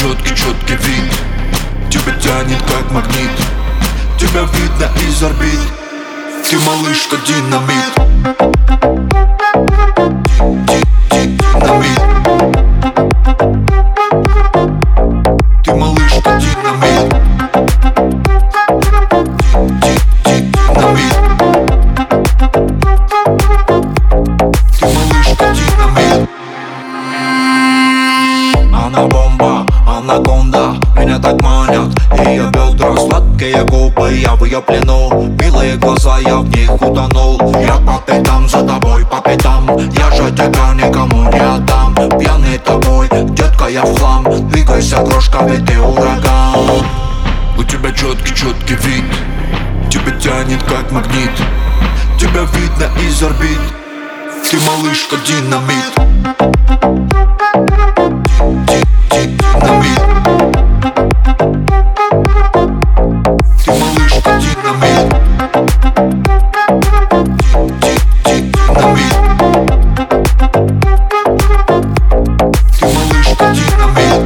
четкий вид, тебя тянет как магнит, тебя видно из орбит. Ты малышка динамит, динамит. Ты малышка динамит, динамит. Ты малышка динамит. Она бомба, анаконда, меня так манят ее бедра, сладкие губы, я в ее плену. Белые глаза, я в них утонул. Я по пятам за тобой, по пятам. Я же тебя никому не отдам. Пьяный тобой, детка, я в хлам. Двигайся, крошка, ведь ты ураган. У тебя четкий вид, тебя тянет как магнит, тебя видно из орбит. Ты малышка динамит, динамит. Ты малышка динамит, динамит. Ты малышка динамит.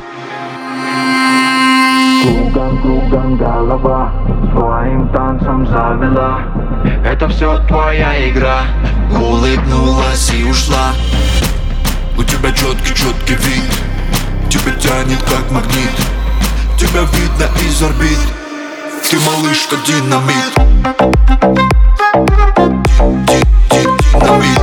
Кругом голова своим танцем завела. Это все твоя игра. Улыбнулась и ушла. У тебя четкий вид, тебя тянет как магнит, тебя видно из орбит. Ты малышка динамит, динамит.